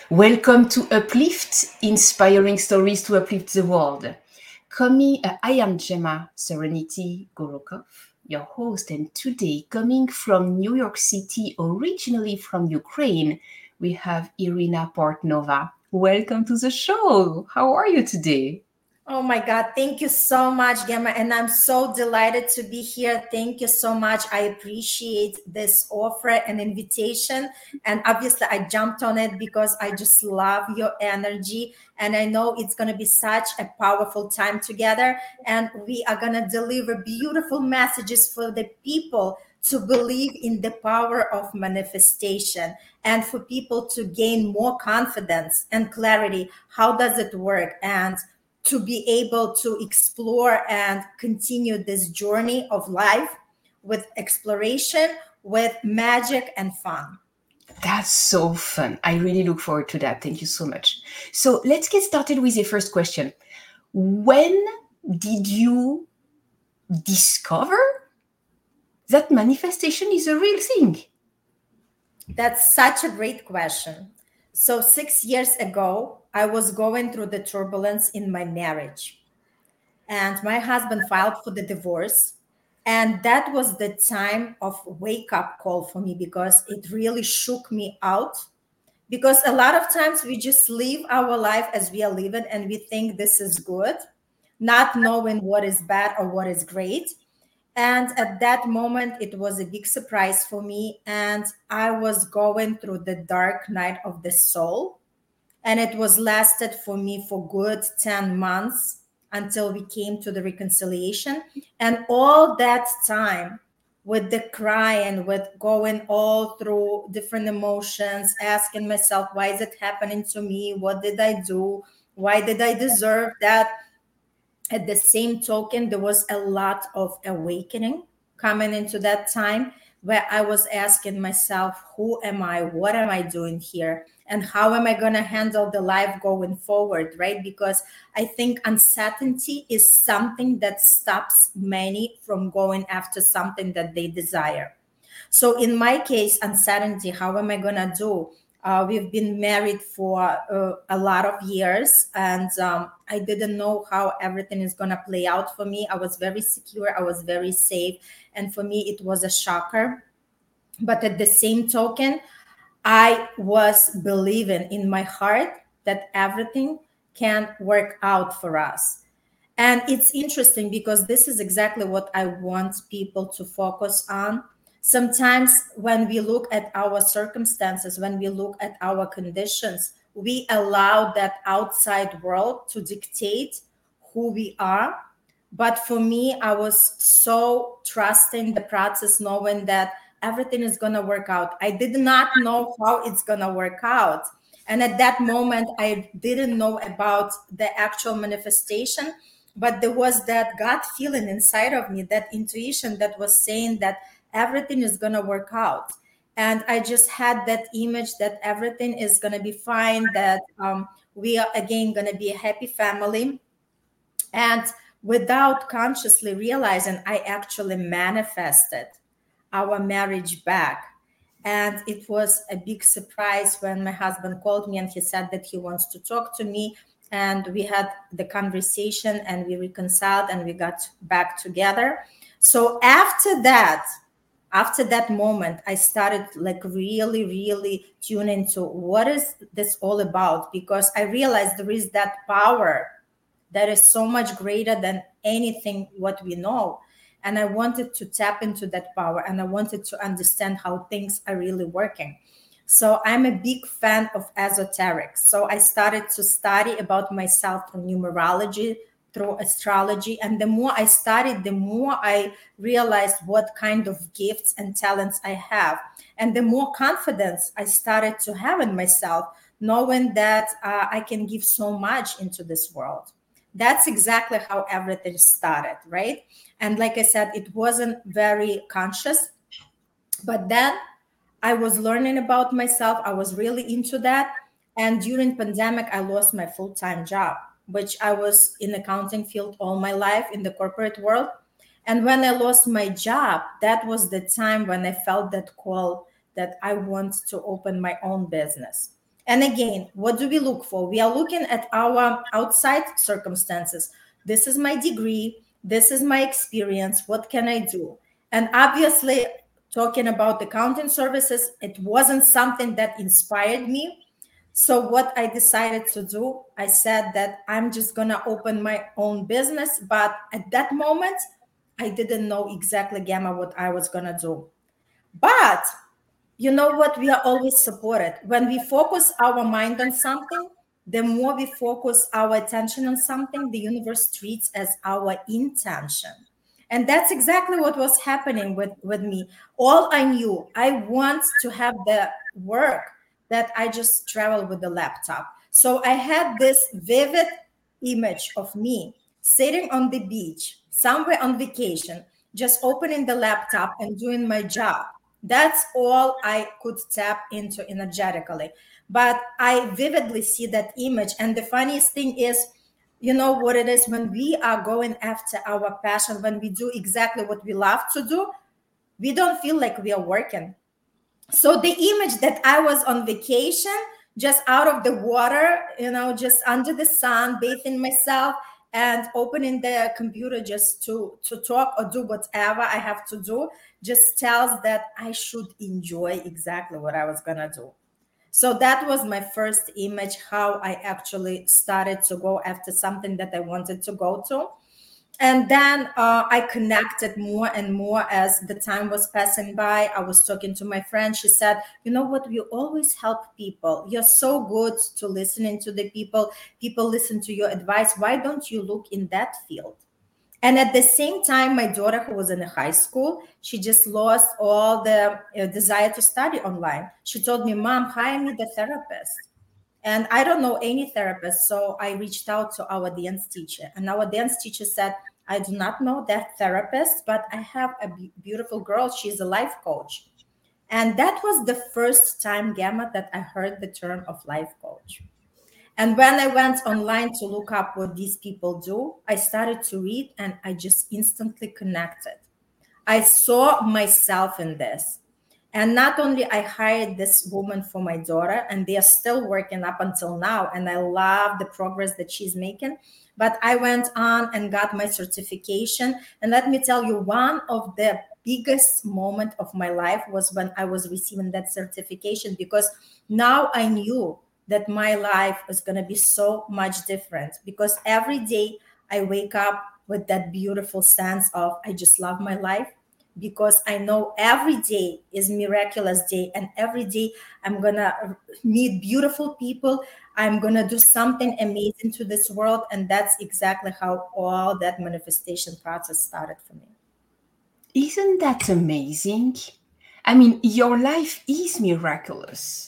Welcome to Uplift, inspiring stories to uplift the world. I am Gemma Serenity Gorokov, your host, and today, coming from New York City, originally from Ukraine, we have Irina Portnova. Welcome to the show. How are you today? Oh my God, thank you so much, Gemma. And I'm so delighted to be here. Thank you so much. I appreciate this offer and invitation. And obviously, I jumped on it because I just love your energy. And I know it's going to be such a powerful time together. And we are going to deliver beautiful messages for the people to believe in the power of manifestation and for people to gain more confidence and clarity. How does it work? And to be able to explore and continue this journey of life with exploration, with magic and fun. That's so fun. I really look forward to that. Thank you so much. So let's get started with the first question. When did you discover that manifestation is a real thing? That's such a great question. So, 6 years ago, I was going through the turbulence in my marriage, and my husband filed for the divorce. And that was the time of wake up call for me because it really shook me out. Because a lot of times we just live our life as we are living and we think this is good, not knowing what is bad or what is great. And at that moment, it was a big surprise for me. And I was going through the dark night of the soul. And it was lasted for me for good 10 months until we came to the reconciliation. And all that time, with the crying, with going all through different emotions, asking myself, why is it happening to me? What did I do? Why did I deserve that? At the same token, there was a lot of awakening coming into that time where I was asking myself, who am I? What am I doing here? And how am I going to handle the life going forward, right? Because I think uncertainty is something that stops many from going after something that they desire. So in my case, uncertainty, how am I going to do? We've been married for a lot of years, and I didn't know how everything is going to play out for me. I was very secure, I was very safe, and for me, it was a shocker. But at the same token, I was believing in my heart that everything can work out for us. And it's interesting because this is exactly what I want people to focus on. Sometimes, when we look at our circumstances, when we look at our conditions, we allow that outside world to dictate who we are. But for me, I was so trusting the process, knowing that everything is going to work out. I did not know how it's going to work out. And at that moment, I didn't know about the actual manifestation, but there was that gut feeling inside of me, that intuition that was saying that everything is going to work out. And I just had that image that everything is going to be fine, that we are again going to be a happy family. And without consciously realizing, I actually manifested our marriage back. And it was a big surprise when my husband called me and he said that he wants to talk to me. And we had the conversation and we reconciled and we got back together. So after that moment, I started like really tuning to what is this all about, because I realized there is that power that is so much greater than anything what we know. And I wanted to tap into that power and I wanted to understand how things are really working. So I'm a big fan of esoterics. So I started to study about myself through numerology, through astrology. And the more I studied, the more I realized what kind of gifts and talents I have. And the more confidence I started to have in myself, knowing that I can give so much into this world. That's exactly how everything started, right? And like I said, it wasn't very conscious, but then I was learning about myself. I was really into that. And during pandemic, I lost my full-time job, which I was in accounting field all my life in the corporate world. And when I lost my job, that was the time when I felt that call that I want to open my own business. And again, what do we look for? We are looking at our outside circumstances. This is my degree. This is my experience. What can I do? And obviously, talking about accounting services, it wasn't something that inspired me. So what I decided to do, I said that I'm just going to open my own business. But at that moment, I didn't know exactly, Gamma, what I was going to do. But you know what? We are always supported. When we focus our mind on something, the more we focus our attention on something, the universe treats as our intention. And that's exactly what was happening with me. All I knew, I want to have the work that I just travel with the laptop. So I had this vivid image of me sitting on the beach, somewhere on vacation, just opening the laptop and doing my job. That's all I could tap into energetically. But I vividly see that image. And the funniest thing is, you know what it is, when we are going after our passion, when we do exactly what we love to do, we don't feel like we are working. So the image that I was on vacation, just out of the water, just under the sun, bathing myself and opening the computer just to talk or do whatever I have to do, just tells that I should enjoy exactly what I was gonna do. So that was my first image, how I actually started to go after something that I wanted to go to. And then I connected more and more as the time was passing by. I was talking to my friend. She said, you know what? We always help people. You're so good to listening to the people. People listen to your advice. Why don't you look in that field? And at the same time, my daughter, who was in high school, she just lost all the desire to study online. She told me, Mom, hire me the therapist. And I don't know any therapist. So I reached out to our dance teacher. And our dance teacher said, I do not know that therapist, but I have a beautiful girl. She's a life coach. And that was the first time, Gamma, that I heard the term of life coach. And when I went online to look up what these people do, I started to read and I just instantly connected. I saw myself in this. And not only I hired this woman for my daughter, and they are still working up until now, and I love the progress that she's making, but I went on and got my certification. And let me tell you, one of the biggest moment of my life was when I was receiving that certification, because now I knew that my life is going to be so much different, because every day I wake up with that beautiful sense of I just love my life, because I know every day is miraculous day, and every day I'm gonna meet beautiful people. I'm gonna do something amazing to this world, and that's exactly how all that manifestation process started for me. Isn't that amazing? I mean, your life is miraculous.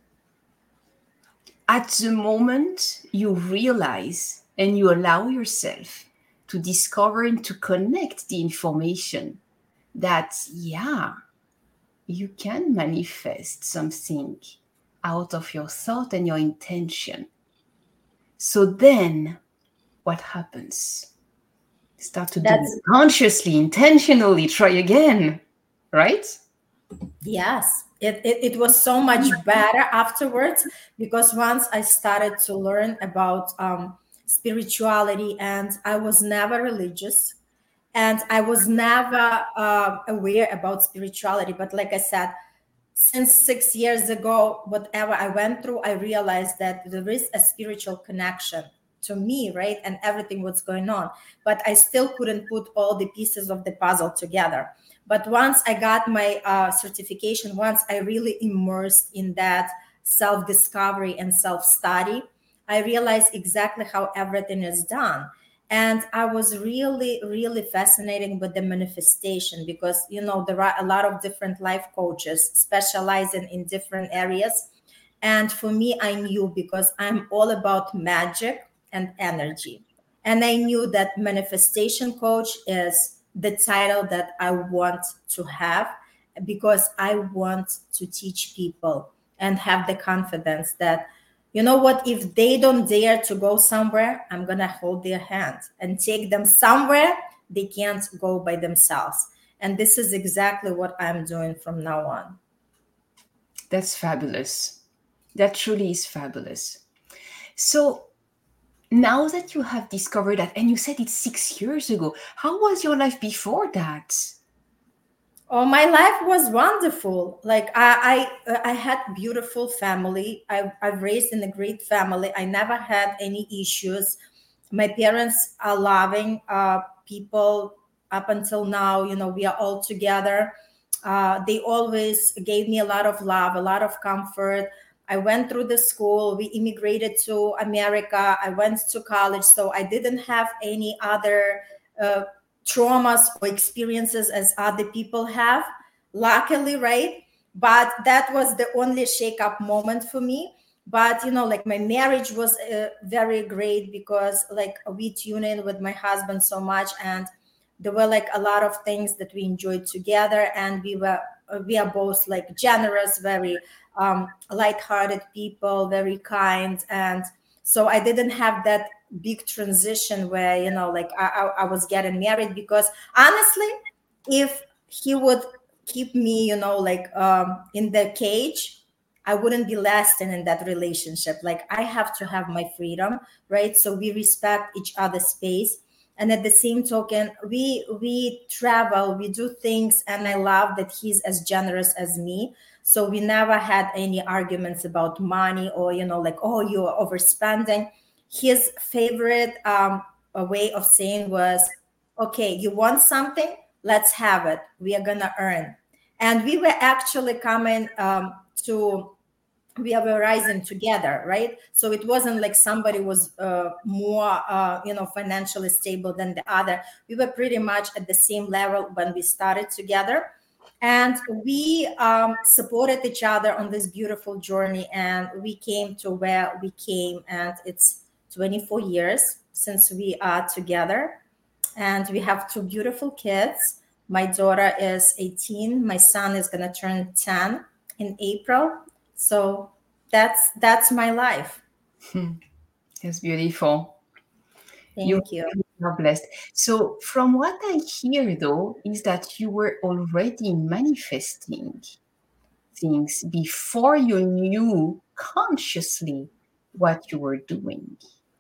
At the moment you realize and you allow yourself to discover and to connect the information that, yeah, you can manifest something out of your thought and your intention. So then what happens? Start to do That's it consciously, intentionally, try again, right? Yes, it was so much better afterwards, because once I started to learn about spirituality, and I was never religious, and I was never aware about spirituality. But like I said, since 6 years ago, whatever I went through, I realized that there is a spiritual connection to me, right? And everything what's going on. But I still couldn't put all the pieces of the puzzle together. But once I got my certification, once I really immersed in that self-discovery and self-study, I realized exactly how everything is done. And I was really, really fascinated with the manifestation, because there are a lot of different life coaches specializing in different areas. And for me, I knew, because I'm all about magic and energy, and I knew that manifestation coach is the title that I want to have, because I want to teach people and have the confidence that, you know what, if they don't dare to go somewhere, I'm going to hold their hand and take them somewhere they can't go by themselves. And this is exactly what I'm doing from now on. That's fabulous. That truly is fabulous. So now that you have discovered that, and you said it's 6 years ago, how was your life before that? Oh, my life was wonderful. Like I had beautiful family. I've raised in a great family. I never had any issues. My parents are loving people up until now. You know, we are all together. They always gave me a lot of love, a lot of comfort. I went through the school. We immigrated to America. I went to college, so I didn't have any other uh, traumas or experiences as other people have, luckily, right? But that was the only shake up moment for me. But you know, like my marriage was very great because like we tune in with my husband so much, and there were like a lot of things that we enjoyed together, and we are both like generous, very light-hearted people, very kind. And so I didn't have that big transition where, you know, like I was getting married, because honestly, if he would keep me, you know, like in the cage, I wouldn't be lasting in that relationship. Like I have to have my freedom, right? So we respect each other's space, and at the same token, we travel, we do things, and I love that he's as generous as me. So we never had any arguments about money, or, you know, like, oh, you're overspending. His favorite way of saying was, okay, you want something, let's have it, we are gonna earn. And we were actually coming to we were rising together, right? So it wasn't like somebody was more you know, financially stable than the other. We were pretty much at the same level when we started together, and we supported each other on this beautiful journey, and we came to where we came. And it's 24 years since we are together, and we have two beautiful kids. My daughter is 18, my son is going to turn 10 in April. So that's my life. That's beautiful. Thank you. You're blessed. So, from what I hear though, is that you were already manifesting things before you knew consciously what you were doing.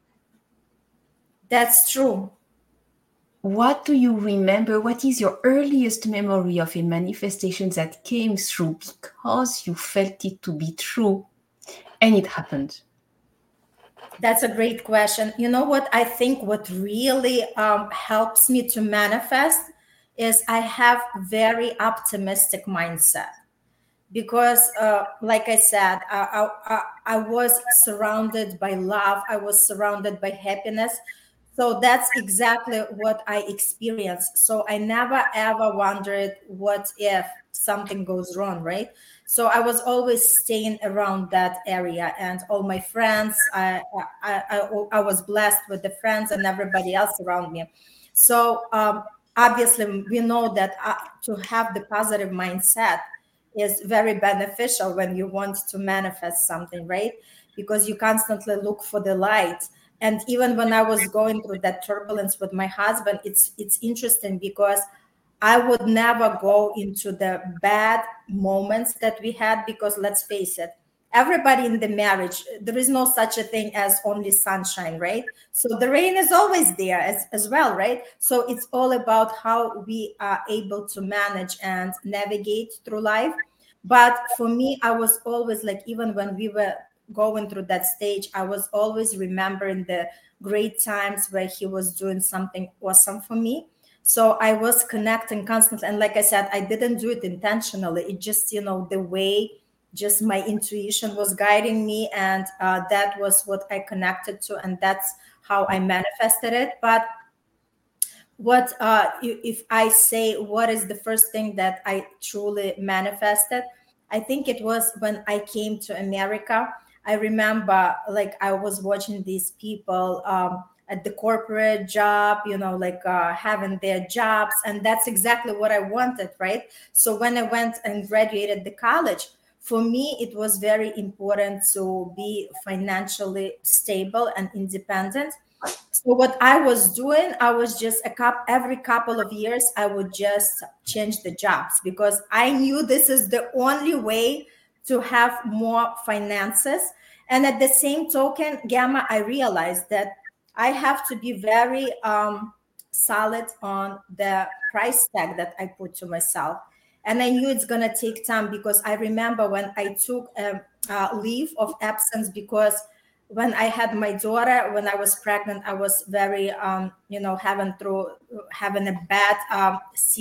That's true. What do you remember? What is your earliest memory of a manifestation that came through because you felt it to be true and it happened? That's a great question. You know what? I think what really helps me to manifest is I have very optimistic mindset, because like I said, I was surrounded by love, I was surrounded by happiness. So that's exactly what I experienced. So I never ever wondered what if something goes wrong, right? So I was always staying around that area, and all my friends, I was blessed with the friends and everybody else around me. So obviously we know that to have the positive mindset is very beneficial when you want to manifest something, right? Because you constantly look for the light. And even when I was going through that turbulence with my husband, it's interesting because I would never go into the bad moments that we had, because let's face it, everybody in the marriage, there is no such a thing as only sunshine, right? So the rain is always there as well, right? So it's all about how we are able to manage and navigate through life. But for me, I was always like, even when we were going through that stage, I was always remembering the great times where he was doing something awesome for me. So I was connecting constantly. And like I said, I didn't do it intentionally. It just, you know, the way just my intuition was guiding me. And that was what I connected to. And that's how I manifested it. But what if I say what is the first thing that I truly manifested, I think it was when I came to America. I remember like I was watching these people at the corporate job, you know, like having their jobs, and that's exactly what I wanted, right? So when I went and graduated the college, for me it was very important to be financially stable and independent. So what I was doing, I was just every couple of years, I would just change the jobs, because I knew this is the only way to have more finances. And at the same token, Gamma, I realized that I have to be very solid on the price tag that I put to myself. And I knew it's going to take time, because I remember when I took a leave of absence, because when I had my daughter, when I was pregnant, I was very, having a bad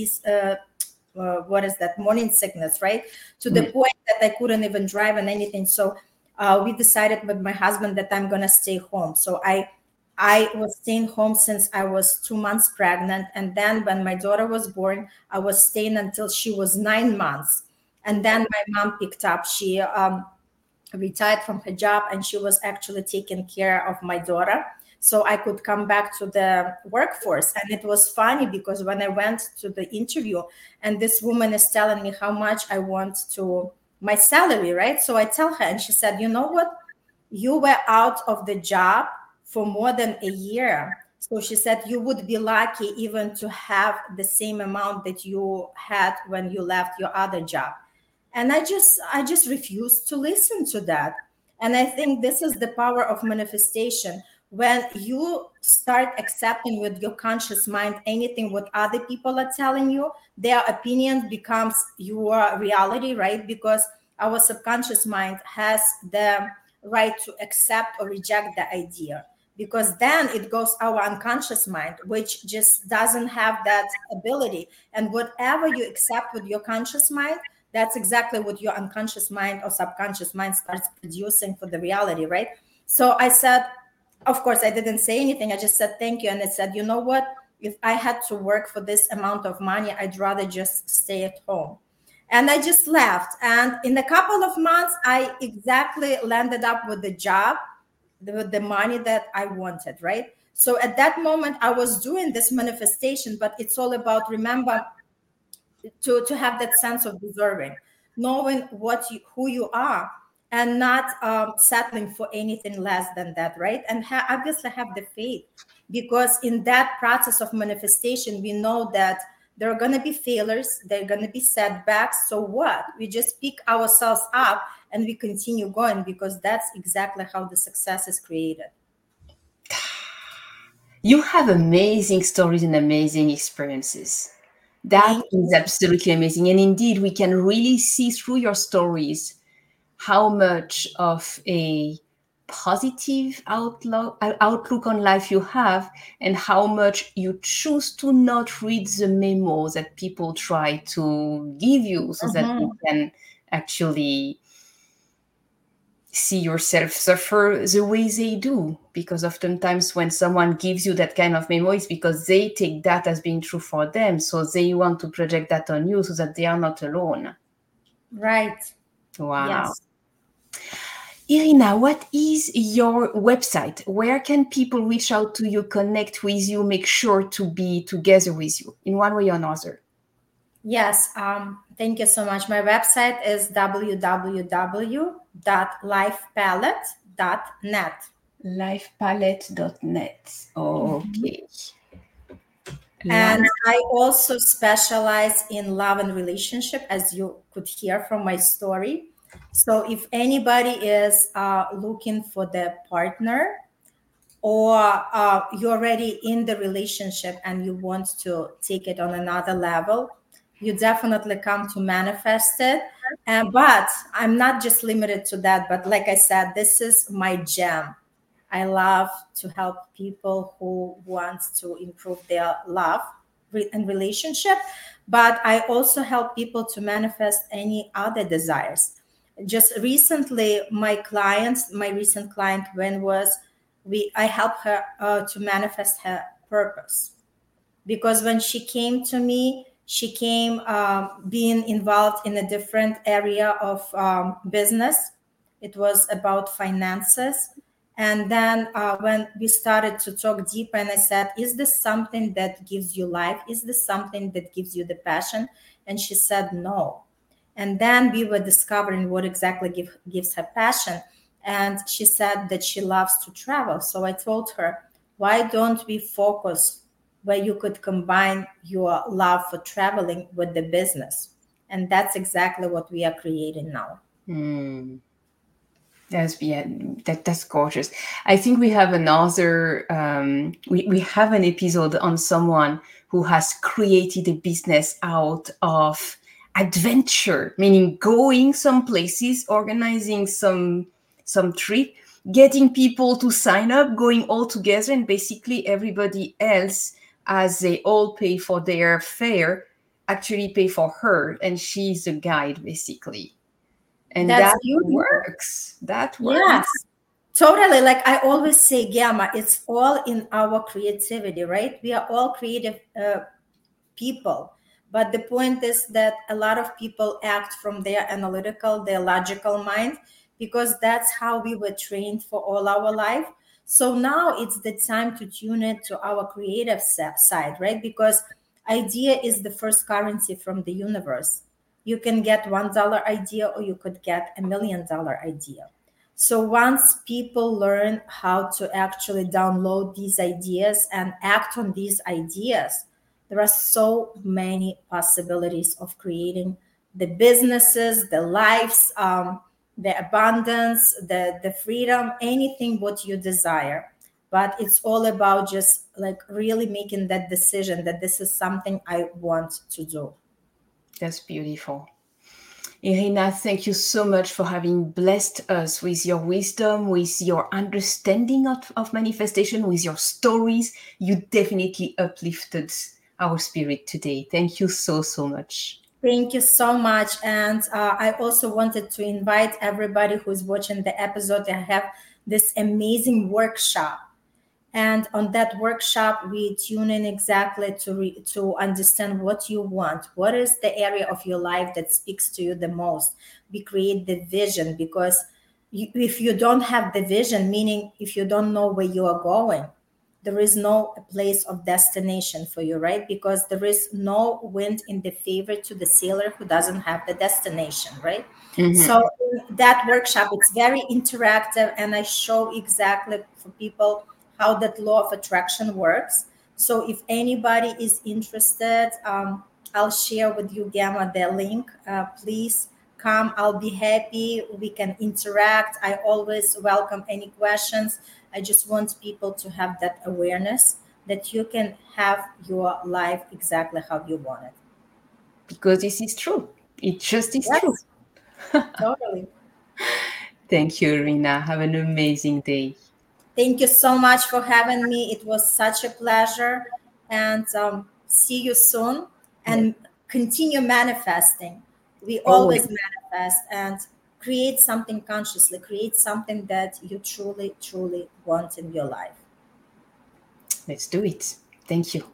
what is that, morning sickness, right? To the point that I couldn't even drive and anything. So we decided with my husband that I'm going to stay home. So I was staying home since I was 2 months pregnant. And then when my daughter was born, I was staying until she was 9 months. And then my mom picked up. She retired from her job, and she was actually taking care of my daughter, so I could come back to the workforce. And it was funny, because when I went to the interview, and this woman is telling me how much I want to my salary, right? So I tell her, and she said, you know what? You were out of the job for more than a year. So she said, you would be lucky even to have the same amount that you had when you left your other job. And I just refused to listen to that. And I think this is the power of manifestation. When you start accepting with your conscious mind anything what other people are telling you, their opinion becomes your reality, right? Because our subconscious mind has the right to accept or reject the idea, because then it goes our unconscious mind, which just doesn't have that ability. And whatever you accept with your conscious mind, that's exactly what your unconscious mind or subconscious mind starts producing for the reality, right? So I said, of course, I didn't say anything. I just said, thank you. And I said, you know what? If I had to work for this amount of money, I'd rather just stay at home. And I just left. And in a couple of months, I exactly landed up with the job, with the money that I wanted, right? So at that moment, I was doing this manifestation, but it's all about, remember, to have that sense of deserving, knowing who you are, and not settling for anything less than that, right? And obviously have the faith, because in that process of manifestation, we know that there are going to be failures, there are going to be setbacks. So what? We just pick ourselves up and we continue going, because that's exactly how the success is created. You have amazing stories and amazing experiences. That is absolutely amazing. And indeed, we can really see through your stories how much of a positive outlook on life you have, and how much you choose to not read the memos that people try to give you, so that you can actually see yourself suffer the way they do. Because oftentimes when someone gives you that kind of memo, it's because they take that as being true for them. So they want to project that on you so that they are not alone. Right. Wow. Yes. Irina, what is your website? Where can people reach out to you, connect with you, make sure to be together with you in one way or another? Yes, thank you so much. My website is www.lifepalette.net. Lifepalette.net. Okay. And I also specialize in love and relationship, as you could hear from my story. So if anybody is looking for the partner, or you're already in the relationship and you want to take it on another level, you definitely come to Manifest It. But I'm not just limited to that. But like I said, this is my jam. I love to help people who want to improve their love and relationship. But I also help people to manifest any other desires. Just recently, my recent client, I helped her to manifest her purpose. Because when she came to me, she came being involved in a different area of business. It was about finances. And then when we started to talk deeper, and I said, is this something that gives you life? Is this something that gives you the passion? And she said, no. And then we were discovering what exactly gives her passion. And she said that she loves to travel. So I told her, why don't we focus where you could combine your love for traveling with the business? And that's exactly what we are creating now. Mm. That's gorgeous. I think we have another we have an episode on someone who has created a business out of adventure, meaning going some places, organizing some trip, getting people to sign up, going all together, and basically everybody else, as they all pay for their fare, actually pay for her, and she's a guide basically. And That's that beautiful. works. That works. Yes, totally. Like I always say, Gamma, it's all in our creativity, right? We are all creative people. But the point is that a lot of people act from their analytical, their logical mind, because that's how we were trained for all our life. So now it's the time to tune it to our creative side, right? Because idea is the first currency from the universe. You can get $1 idea or you could get $1 million idea. So once people learn how to actually download these ideas and act on these ideas, there are so many possibilities of creating the businesses, the lives, the abundance, the freedom, anything what you desire. But it's all about just like really making that decision that this is something I want to do. That's beautiful. Irina, thank you so much for having blessed us with your wisdom, with your understanding of manifestation, with your stories. You definitely uplifted our spirit today. Thank you so, so much. Thank you so much. And I also wanted to invite everybody who's watching the episode to have this amazing workshop. And on that workshop, we tune in exactly to understand what you want. What is the area of your life that speaks to you the most? We create the vision because if you don't have the vision, meaning if you don't know where you are going, there is no place of destination for you, right? Because there is no wind in the favor to the sailor who doesn't have the destination, right? Mm-hmm. So in that workshop, it's very interactive, and I show exactly for people how that law of attraction works. So if anybody is interested, I'll share with you, Gamma, the link. Please come. I'll be happy. We can interact. I always welcome any questions. I just want people to have that awareness that you can have your life exactly how you want it. Because this is true. It just is true. Yes, totally. Thank you, Irina. Have an amazing day. Thank you so much for having me. It was such a pleasure. And see you soon. Yes. And continue manifesting. We Always. always manifest and create something consciously, create something that you truly, truly want in your life. Let's do it. Thank you.